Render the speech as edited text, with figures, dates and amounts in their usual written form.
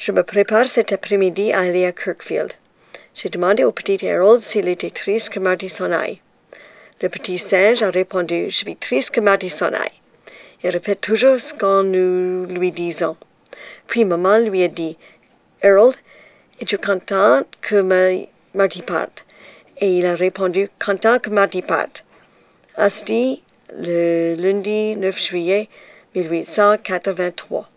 Je me prépare cet après-midi à aller à Kirkfield. J'ai demandé au petit Harold s'il était triste que Marty s'en aille. Le petit singe a répondu: « Je suis triste que Marty s'en aille. » Il répète toujours ce que nous lui disons. Puis maman lui a dit: « Harold, es-tu content que Marty parte? » Et il a répondu: « Content que Marty parte. » Asti, le lundi 9 juillet 1883.